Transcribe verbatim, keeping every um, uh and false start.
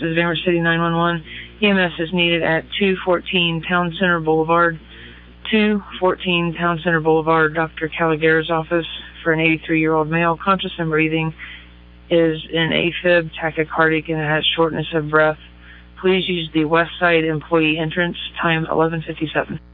This is Van City nine one one. E M S is needed at two fourteen Town Center Boulevard. two fourteen Town Center Boulevard, Doctor Caligara's office for an eighty-three-year-old male, conscious and breathing, is in AFib, tachycardic, and has shortness of breath. Please use the West Side employee entrance, time eleven fifty-seven.